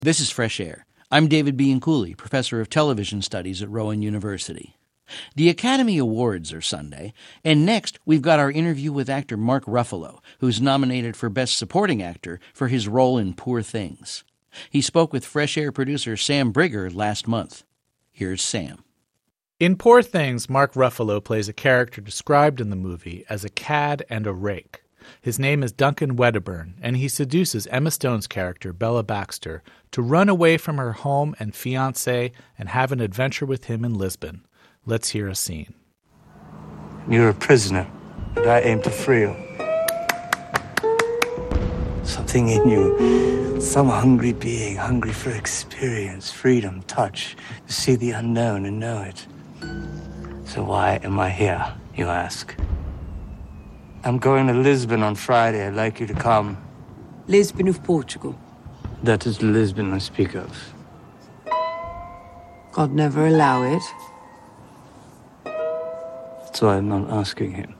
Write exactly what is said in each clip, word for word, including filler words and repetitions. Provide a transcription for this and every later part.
This is Fresh Air. I'm David Bianculli, professor of television studies at Rowan University. The Academy Awards are Sunday, and next we've got our interview with actor Mark Ruffalo, who's nominated for Best Supporting Actor for his role in Poor Things. He spoke with Fresh Air producer Sam Brigger last month. Here's Sam. In Poor Things, Mark Ruffalo plays a character described in the movie as a cad and a rake. His name is Duncan Wedderburn, and he seduces Emma Stone's character, Bella Baxter, to run away from her home and fiancé and have an adventure with him in Lisbon. Let's hear a scene. You're a prisoner, and I aim to free you. Something in you, some hungry being, hungry for experience, freedom, touch, to see the unknown and know it. So why am I here, you ask? I'm going to Lisbon on Friday. I'd like you to come. Lisbon of Portugal. That is the Lisbon I speak of. God never allow it. That's why I'm not asking him.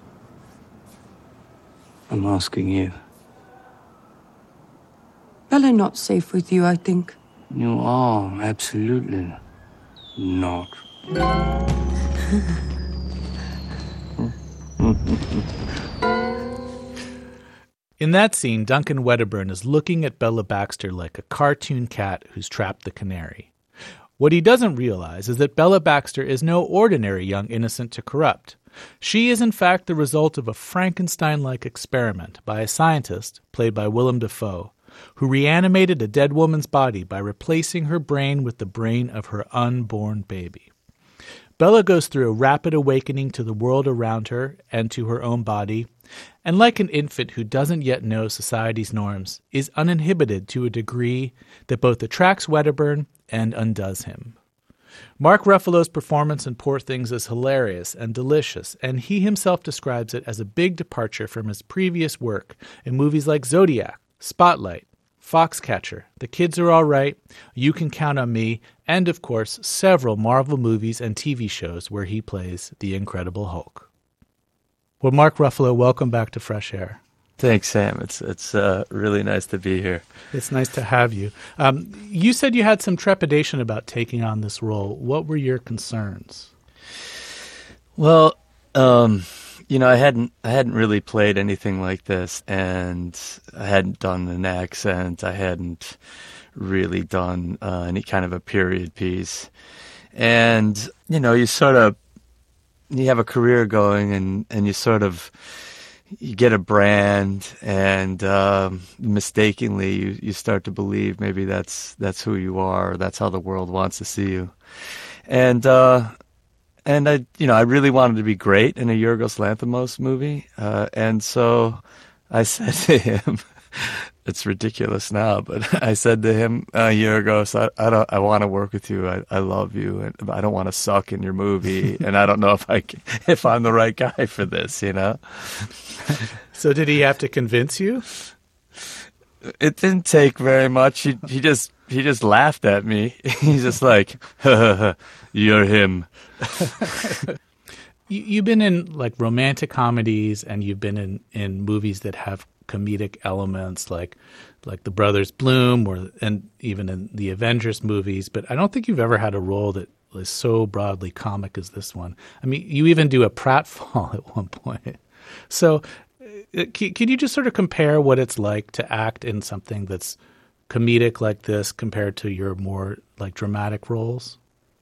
I'm asking you. Bella not safe with you, I think. You are, absolutely not. In that scene, Duncan Wedderburn is looking at Bella Baxter like a cartoon cat who's trapped the canary. What he doesn't realize is that Bella Baxter is no ordinary young innocent to corrupt. She is in fact the result of a Frankenstein-like experiment by a scientist, played by Willem Dafoe, who reanimated a dead woman's body by replacing her brain with the brain of her unborn baby. Bella goes through a rapid awakening to the world around her and to her own body, and like an infant who doesn't yet know society's norms, is uninhibited to a degree that both attracts Wedderburn and undoes him. Mark Ruffalo's performance in Poor Things is hilarious and delicious, and he himself describes it as a big departure from his previous work in movies like Zodiac, Spotlight, Foxcatcher, The Kids Are All Right, You Can Count on Me, and of course several Marvel movies and T V shows where he plays the Incredible Hulk. Well, Mark Ruffalo, welcome back to Fresh Air. Thanks, Sam. It's it's uh, really nice to be here. It's nice to have you. Um, you said you had some trepidation about taking on this role. What were your concerns? Well, um, you know, I hadn't I hadn't really played anything like this, and I hadn't done an accent. I hadn't really done uh, any kind of a period piece, and you know, you sort of you have a career going, and, and you sort of you get a brand, and um, mistakenly you, you start to believe maybe that's that's who you are, or that's how the world wants to see you, and uh, and I you know I really wanted to be great in a Yorgos Lanthimos movie, uh, and so I said to him, it's ridiculous now, but I said to him, uh, Yorgos, I, I don't, I want to work with you. I, I love you, and I don't want to suck in your movie, and I don't know if I, can, if I'm the right guy for this, you know. So did he have to convince you? It didn't take very much. He he just he just laughed at me. He's just like, you're him. you, you've been in like romantic comedies, and you've been in, in movies that have comedic elements like like the Brothers Bloom, or and even in the Avengers movies, but I don't think you've ever had a role that is so broadly comic as this one. I mean, you even do a pratfall at one point. So uh, can, can you just sort of compare what it's like to act in something that's comedic like this compared to your more like dramatic roles?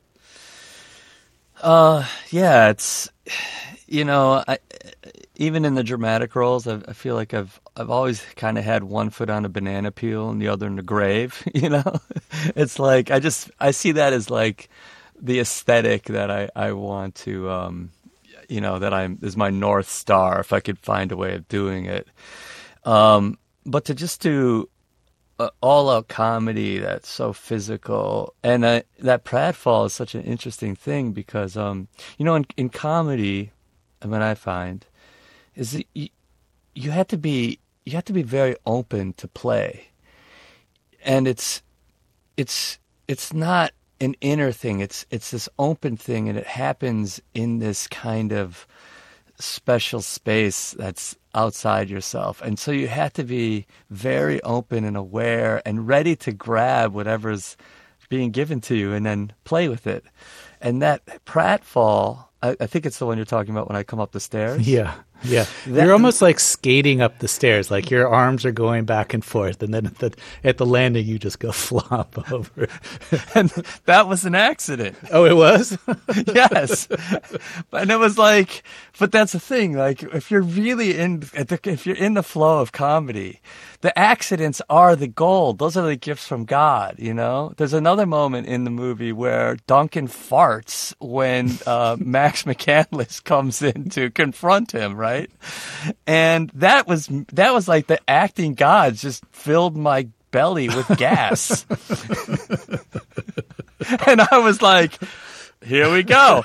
Uh, yeah, it's, you know, I, even in the dramatic roles, I, I feel like I've I've always kind of had one foot on a banana peel and the other in the grave. You know, it's like I just I see that as like the aesthetic that I I want to, um, you know, that I'm is my North Star if I could find a way of doing it. Um, but to just do Uh, all-out comedy that's so physical, and uh, that pratfall is such an interesting thing because, um, you know, in, in comedy, I mean, I find is that you, you have to be you have to be very open to play, and it's it's it's not an inner thing. It's it's this open thing, and it happens in this kind of special space that's outside yourself. And so you have to be very open and aware and ready to grab whatever's being given to you and then play with it. And that pratfall, I, I think it's the one you're talking about when I come up the stairs. Yeah, yeah. That- You're almost like skating up the stairs, like your arms are going back and forth, and then at the, at the landing you just go flop over. And that was an accident. Oh, it was? Yes. And it was like, but that's the thing, like if you're really in, if you're in the flow of comedy, the accidents are the gold. Those are the gifts from God, you know? There's another moment in the movie where Duncan farts when uh, Max McCandless comes in to confront him, right? And that was that was like the acting gods just filled my belly with gas. And I was like, here we go.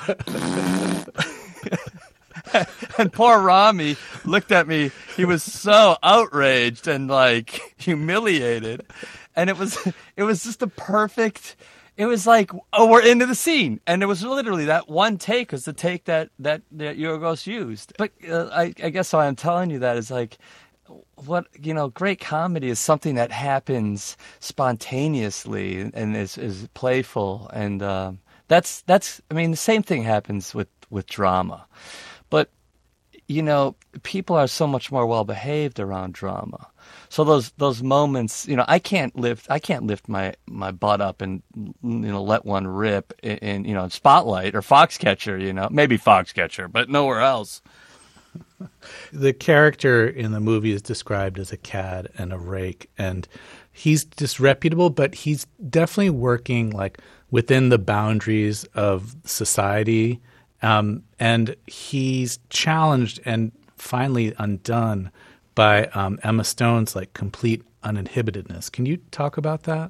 And poor Rami looked at me. He was so outraged and like humiliated. And it was it was just the perfect, it was like, oh, we're into the scene. And it was literally that one take was the take that, that, that Yorgos used. But uh, I, I guess why I'm telling you that is like, what, you know, great comedy is something that happens spontaneously and is, is playful. And um, that's, that's, I mean, the same thing happens with, with drama. But, you know, people are so much more well behaved around drama. So those those moments, you know, I can't lift I can't lift my, my butt up and, you know, let one rip in, in you know Spotlight or Foxcatcher, you know, maybe Foxcatcher, but nowhere else. The character in the movie is described as a cad and a rake, and he's disreputable, but he's definitely working like within the boundaries of society. Um, and he's challenged and finally undone by um, Emma Stone's like complete uninhibitedness. Can you talk about that?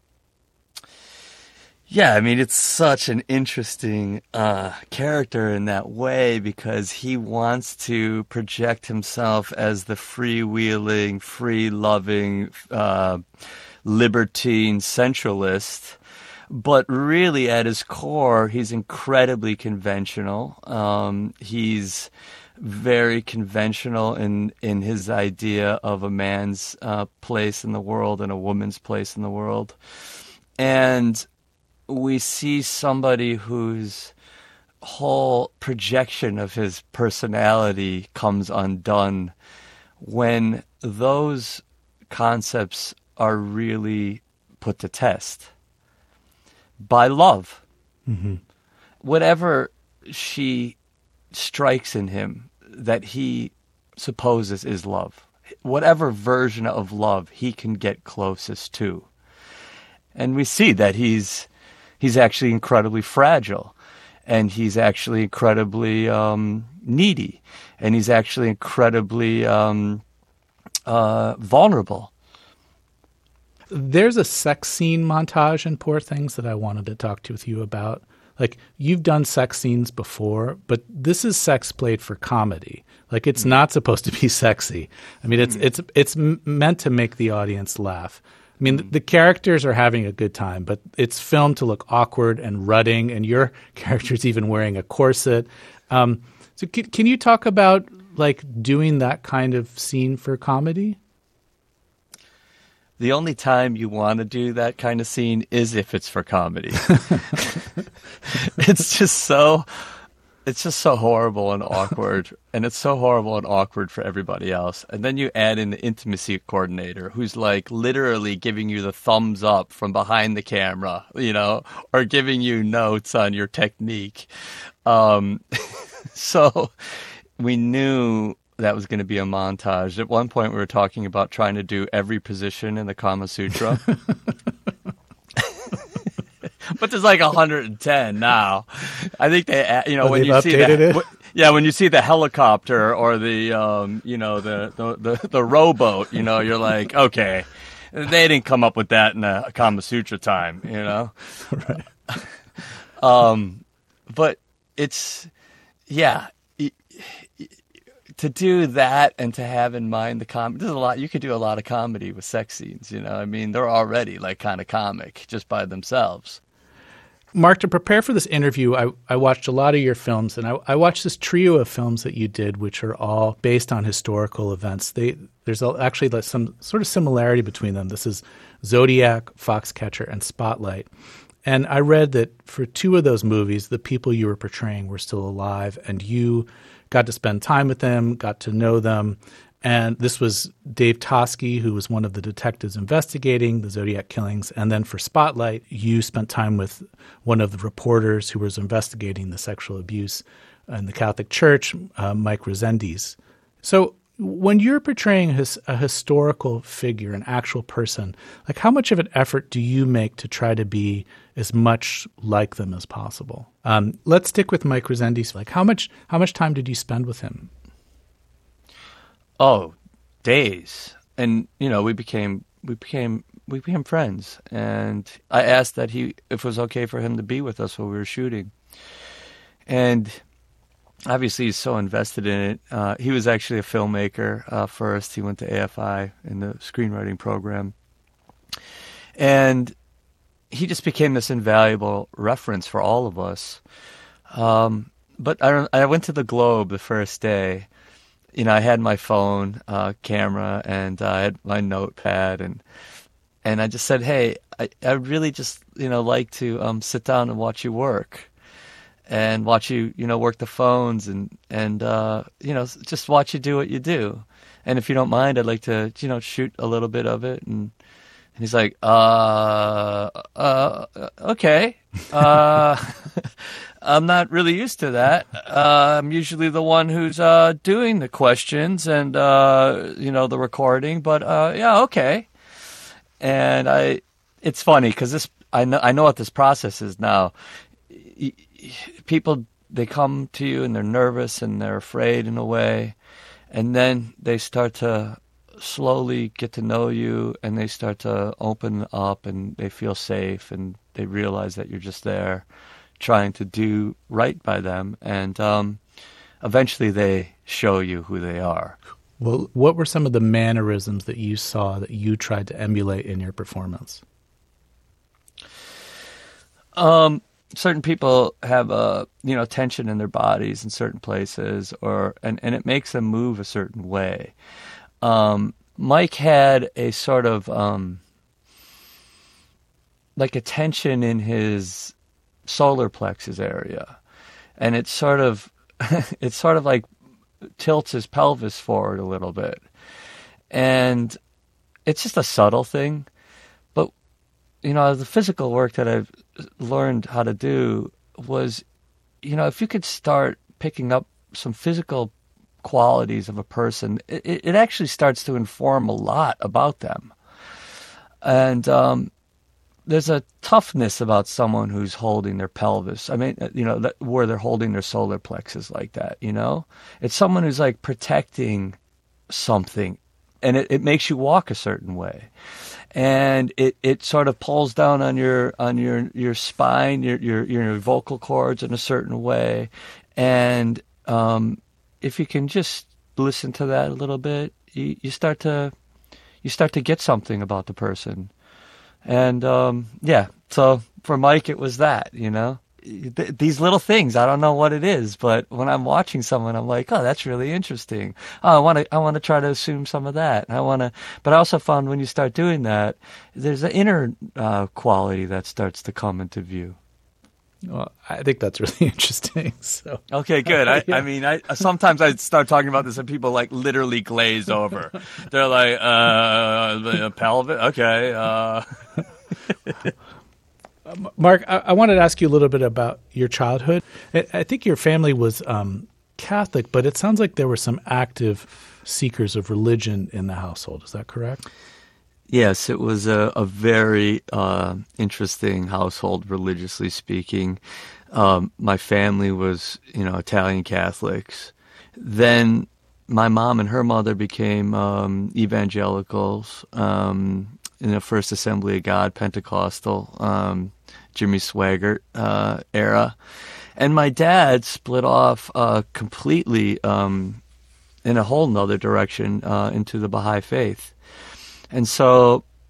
Yeah, I mean, it's such an interesting uh, character in that way because he wants to project himself as the freewheeling, free-loving, uh, libertine centralist. But really, at his core, he's incredibly conventional. Um, he's very conventional in, in his idea of a man's uh, place in the world and a woman's place in the world. And we see somebody whose whole projection of his personality comes undone when those concepts are really put to test by love. Mm-hmm. Whatever she strikes in him that he supposes is love, whatever version of love he can get closest to. And we see that he's he's actually incredibly fragile, and he's actually incredibly um, needy, and he's actually incredibly um, uh, vulnerable. There's a sex scene montage in Poor Things that I wanted to talk to with you about. Like, you've done sex scenes before, but this is sex played for comedy. Like, it's mm. not supposed to be sexy. I mean, it's mm. it's it's meant to make the audience laugh. I mean, mm. the, the characters are having a good time, but it's filmed to look awkward and rutting, and your character's even wearing a corset. Um, so can, can you talk about, like, doing that kind of scene for comedy? The only time you want to do that kind of scene is if it's for comedy. It's just so, it's just so horrible and awkward, and it's so horrible and awkward for everybody else. And then you add in the intimacy coordinator, who's like literally giving you the thumbs up from behind the camera, you know, or giving you notes on your technique. Um, so we knew that was going to be a montage. At one point, we were talking about trying to do every position in the Kama Sutra. But there's like one hundred ten now. I think they, you know, oh, when you see that, it? yeah, when you see the helicopter or the, um, you know, the, the the the rowboat, you know, you're like, okay, they didn't come up with that in the Kama Sutra time, you know. Right. Um, but it's, yeah. It, to do that and to have in mind the comedy, there's a lot, you could do a lot of comedy with sex scenes, you know, I mean, they're already like kind of comic just by themselves. Mark, to prepare for this interview, I, I watched a lot of your films, and I, I watched this trio of films that you did, which are all based on historical events. They There's actually like some sort of similarity between them. This is Zodiac, Foxcatcher, and Spotlight. And I read that for two of those movies, the people you were portraying were still alive, and you got to spend time with them, got to know them. And this was Dave Toschi, who was one of the detectives investigating the Zodiac killings. And then for Spotlight, you spent time with one of the reporters who was investigating the sexual abuse in the Catholic Church, uh, Mike Resendiz. So when you're portraying his, a historical figure, an actual person, like how much of an effort do you make to try to be as much like them as possible? Um, let's stick with Mike Resendiz. Like how much how much time did you spend with him? Oh, days. And, you know, we became we became we became friends. And I asked that he if it was okay for him to be with us while we were shooting. And obviously he's so invested in it. Uh, he was actually a filmmaker uh, first. He went to A F I in the screenwriting program. And he just became this invaluable reference for all of us. Um, but I, I went to the Globe the first day. You know, I had my phone uh, camera and uh, I had my notepad, and and I just said, hey, I, I really just, you know, like to um, sit down and watch you work and watch you, you know, work the phones and, and uh, you know, just watch you do what you do. And if you don't mind, I'd like to, you know, shoot a little bit of it. And, and he's like, uh, uh, okay. Uh I'm not really used to that. Uh, I'm usually the one who's uh, doing the questions and, uh, you know, the recording. But, uh, yeah, okay. And I, it's funny because this, I know, I know what this process is now. People, they come to you and they're nervous and they're afraid in a way. And then they start to slowly get to know you and they start to open up and they feel safe and they realize that you're just there trying to do right by them, and um, eventually they show you who they are. Well, what were some of the mannerisms that you saw that you tried to emulate in your performance? Um, certain people have a you know tension in their bodies in certain places, or and, and it makes them move a certain way. Um, Mike had a sort of um, like a tension in his solar plexus area, and it's sort of it's sort of like tilts his pelvis forward a little bit, and it's just a subtle thing. But you know, the physical work that I've learned how to do was, you know, if you could start picking up some physical qualities of a person, it, it actually starts to inform a lot about them. And um there's a toughness about someone who's holding their pelvis. I mean, you know, that, where they're holding their solar plexus like that, you know? It's someone who's like protecting something, and it, it makes you walk a certain way. And it, it sort of pulls down on your on your, your spine, your, your your vocal cords in a certain way. And um, if you can just listen to that a little bit, you, you start to you start to get something about the person. And, um, yeah, so for Mike, it was that, you know, Th- these little things. I don't know what it is, but when I'm watching someone, I'm like, oh, that's really interesting. Oh, I want to, I want to try to assume some of that. I want to, but I also found when you start doing that, there's an inner uh, quality that starts to come into view. Well, I think that's really interesting. So okay, good. I, yeah. I mean, I sometimes I start talking about this and people like literally glaze over. They're like, uh, pelvic. Okay. Uh. Mark, I, I wanted to ask you a little bit about your childhood. I, I think your family was um, Catholic, but it sounds like there were some active seekers of religion in the household. Is that correct? Yes, it was a, a very uh, interesting household, religiously speaking. Um, my family was, you know, Italian Catholics. Then my mom and her mother became um, evangelicals um, in the First Assembly of God, Pentecostal, um, Jimmy Swaggart uh, era. And my dad split off uh, completely um, in a whole nother direction uh, into the Baha'i faith. And so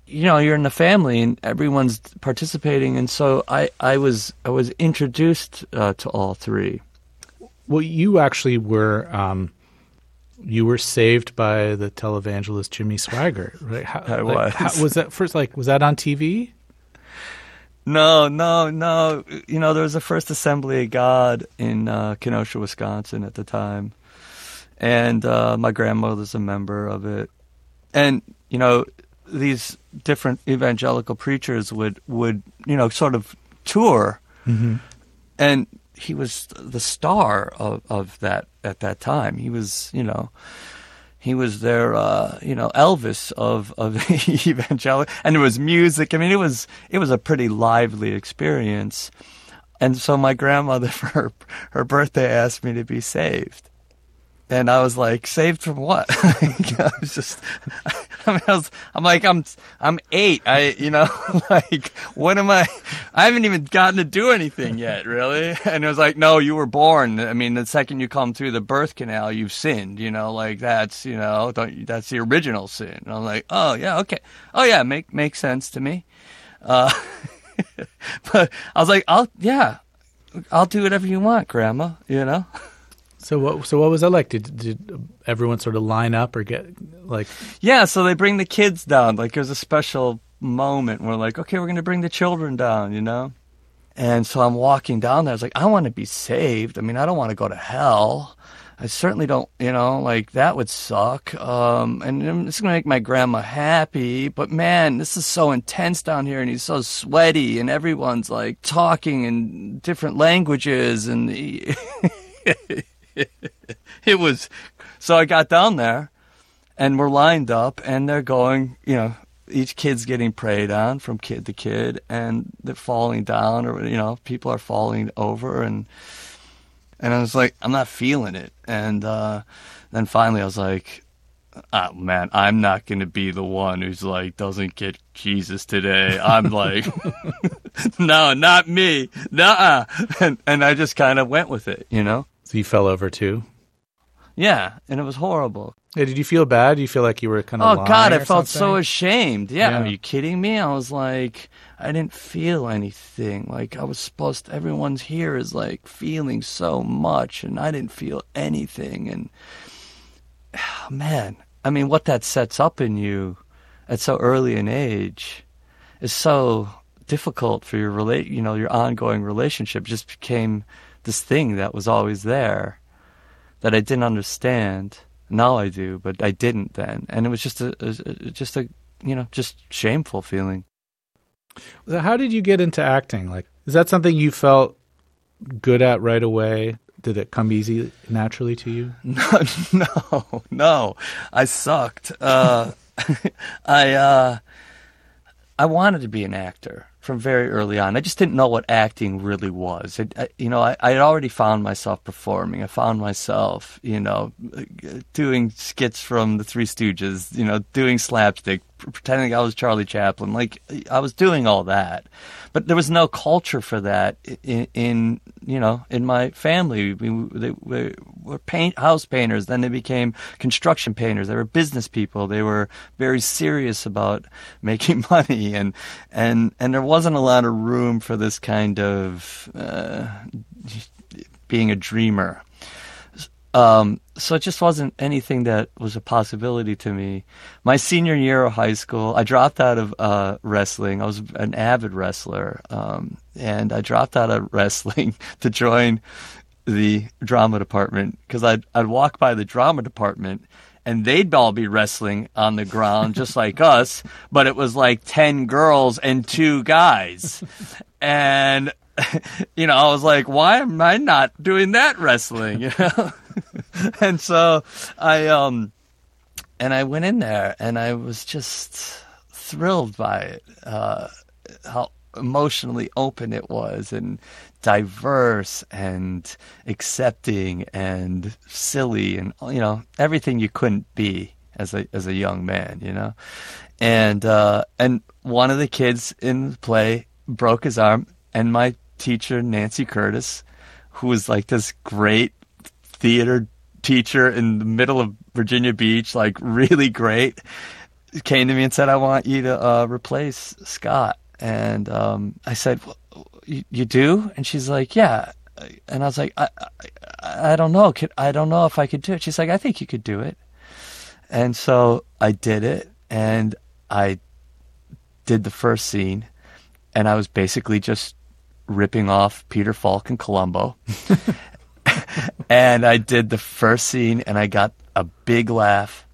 you know, you're in the family and everyone's participating, and so I, I was I was introduced uh, to all three. Well, you actually were um, you were saved by the televangelist Jimmy Swaggart, right? How, I like, was. How, was that first? Like, was that on T V? No, no, no. You know, there was a First Assembly of God in uh, Kenosha, Wisconsin at the time, and uh, my grandmother's a member of it, and you know, these different evangelical preachers would, would you know, sort of tour, mm-hmm. and he was the star of, of that at that time. He was, you know, he was their, uh, you know, Elvis of of evangelical, and there was music. I mean, it was it was a pretty lively experience, and so my grandmother for her, her birthday asked me to be saved. And I was like, saved from what? I was just, I mean, I was, I'm like, I'm, I'm eight. I, you know, like, what am I? I haven't even gotten to do anything yet, really. And it was like, no, you were born. I mean, the second you come through the birth canal, you've sinned. You know, like that's, you know, don't, that's the original sin. And I'm like, oh yeah, okay, oh yeah, make makes sense to me. Uh, but I was like, I'll, yeah, I'll do whatever you want, Grandma. You know. So what? So what was that like? Did did everyone sort of line up or get like? Yeah, so they bring the kids down. Like there's a special moment where like, okay, we're going to bring the children down, you know. And so I'm walking down there. I was like, I want to be saved. I mean, I don't want to go to hell. I certainly don't, you know, like that would suck. Um, and it's going to make my grandma happy. But man, this is so intense down here, and he's so sweaty, and everyone's like talking in different languages, and. He It was, so I got down there, and we're lined up, and they're going, you know, each kid's getting prayed on from kid to kid, and they're falling down, or, you know, people are falling over, and and I was like, I'm not feeling it. And uh, then finally I was like, oh, man, I'm not going to be the one who's like, doesn't get Jesus today. I'm like, no, not me. Nuh-uh. And, and I just kind of went with it, you know? So you fell over too? Yeah, and it was horrible. Yeah, did you feel bad? Did you feel like you were kind of Oh, lying God, I or felt something? so ashamed. Yeah, Yeah. Are you kidding me? I was like, I didn't feel anything. Like, I was supposed to, everyone's here is like feeling so much, and I didn't feel anything. And, oh, man, I mean, what that sets up in you at so early an age is so difficult for your relate, you know, your ongoing relationship. It just became this thing that was always there that I didn't understand. Now I do, but I didn't then. And it was just a, a just a, you know, just shameful feeling. So how did you get into acting? Like, is that something you felt good at right away? Did it come easy naturally to you? No, no, no. I sucked. Uh, I, uh, I wanted to be an actor from very early on. I just didn't know what acting really was. It, I, you know, I, I had already found myself performing. I found myself, you know, doing skits from the Three Stooges, you know, doing slapstick, pretending I was Charlie Chaplin. Like, I was doing all that. But there was no culture for that in, in you know, in my family. We, they we were paint house painters. Then they became construction painters. They were business people. They were very serious about making money, and and and there wasn't a lot of room for this kind of uh, being a dreamer. Um, so it just wasn't anything that was a possibility to me. My senior year of high school, I dropped out of uh, wrestling. I was an avid wrestler, um, and I dropped out of wrestling to join the drama department because I'd, I'd walk by the drama department, and they'd all be wrestling on the ground just like us, but it was like ten girls and two guys. And, you know, I was like, why am I not doing that wrestling, you know? And so I um and I went in there, and I was just thrilled by it, uh, how emotionally open it was, and diverse, and accepting, and silly, and, you know, everything you couldn't be as a as a young man, you know. And uh, and one of the kids in the play broke his arm, and my teacher, Nancy Curtis, who was like this great theater teacher in the middle of Virginia Beach, like really great, came to me and said, I want you to uh, replace Scott. And um, I said, well, you, you do? And she's like, yeah. And I was like, I, I, I don't know. Could, I don't know if I could do it. She's like, I think you could do it. And so I did it, and I did the first scene, and I was basically just ripping off Peter Falk and Columbo. And I did the first scene, and I got a big laugh.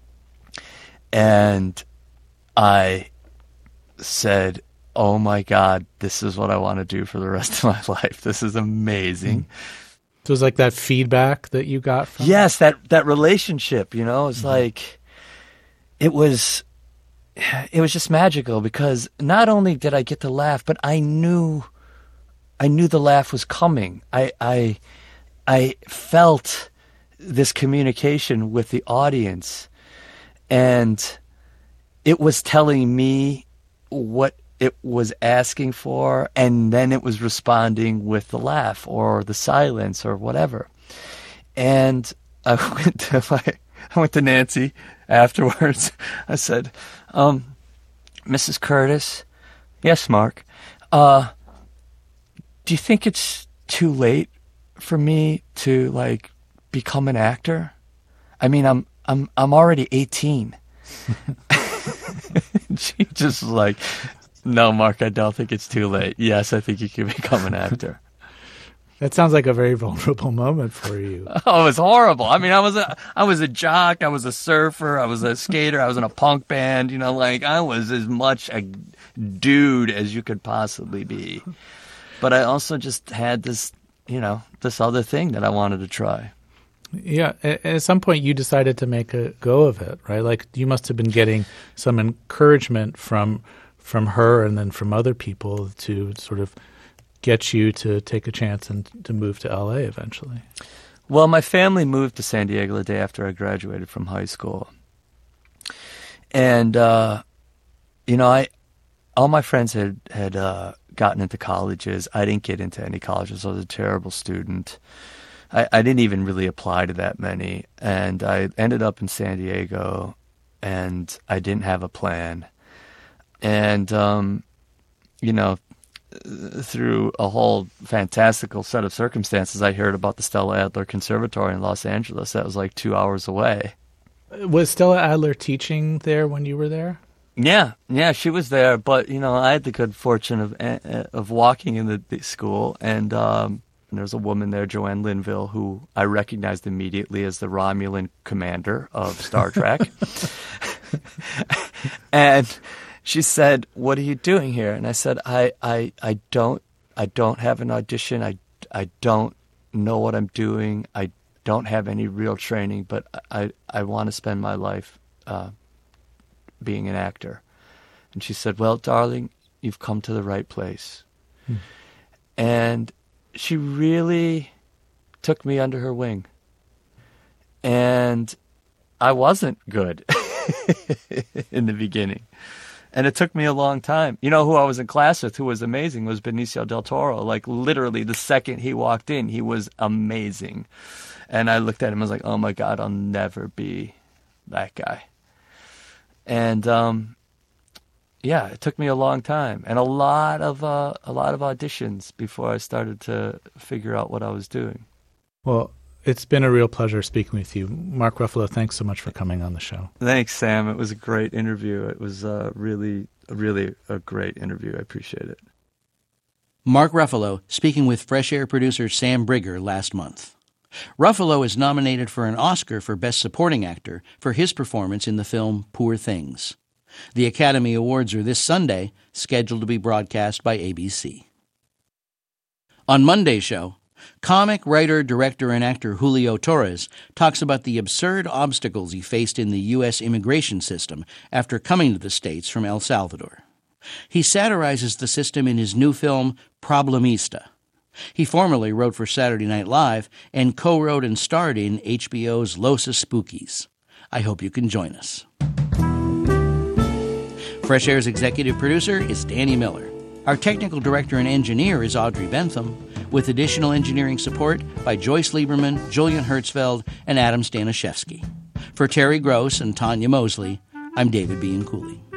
And I said, oh my God, this is what I want to do for the rest of my life. This is amazing. So it was like that feedback that you got from Yes, that, that relationship, you know, it's mm-hmm. like, it was, it was just magical, because not only did I get to laugh, but I knew, I knew the laugh was coming. I, I, I felt this communication with the audience, and it was telling me what it was asking for, and then it was responding with the laugh or the silence or whatever. And I went to my, I went to Nancy afterwards. I said, um, Missus Curtis, yes, Mark, uh, do you think it's too late for me to like become an actor? I mean, I'm I'm I'm already eighteen. She just was like, no, Mark, I don't think it's too late. Yes, I think you can become an actor. That sounds like a very vulnerable moment for you. Oh, it was horrible. I mean, I was a I was a jock, I was a surfer, I was a skater, I was in a punk band, you know, like I was as much a dude as you could possibly be. But I also just had this, you know, this other thing that I wanted to try. Yeah, at some point you decided to make a go of it, right? Like you must have been getting some encouragement from from her and then from other people to sort of get you to take a chance and to move to L A eventually. Well, my family moved to San Diego the day after I graduated from high school. And, uh, you know, I all my friends had, had uh, gotten into colleges. I didn't get into any colleges. I was a terrible student. I, I didn't even really apply to that many. And I ended up in San Diego, and I didn't have a plan. And, um, you know, through a whole fantastical set of circumstances, I heard about the Stella Adler Conservatory in Los Angeles. That was like two hours away. Was Stella Adler teaching there when you were there? Yeah, yeah, she was there. But, you know, I had the good fortune of of walking in the, the school, and um, there was a woman there, Joanne Linville, who I recognized immediately as the Romulan commander of Star Trek. And she said, "What are you doing here?" And I said, I, I, I don't I don't have an audition. I, I don't know what I'm doing. I don't have any real training, but I, I want to spend my life uh, being an actor. And she said, "Well, darling, you've come to the right place." Hmm. And she really took me under her wing. And I wasn't good in the beginning. And it took me a long time. You know who I was in class with who was amazing was Benicio del Toro. Like literally the second he walked in, he was amazing. And I looked at him and was like, oh my God, I'll never be that guy. And um, yeah, it took me a long time and a lot of uh, a lot of auditions before I started to figure out what I was doing. Well, it's been a real pleasure speaking with you. Mark Ruffalo, thanks so much for coming on the show. Thanks, Sam. It was a great interview. It was uh, really, really a great interview. I appreciate it. Mark Ruffalo speaking with Fresh Air producer Sam Brigger last month. Ruffalo is nominated for an Oscar for Best Supporting Actor for his performance in the film Poor Things. The Academy Awards are this Sunday, scheduled to be broadcast by A B C. On Monday's show, comic, writer, director, and actor Julio Torres talks about the absurd obstacles he faced in the U S immigration system after coming to the States from El Salvador. He satirizes the system in his new film, Problemista. He formerly wrote for Saturday Night Live and co-wrote and starred in H B O's Los Spookies. I hope you can join us. Fresh Air's executive producer is Danny Miller. Our technical director and engineer is Audrey Bentham, with additional engineering support by Joyce Lieberman, Julian Hertzfeld, and Adam Stanishevsky. For Terry Gross and Tanya Mosley, I'm David Bianculli.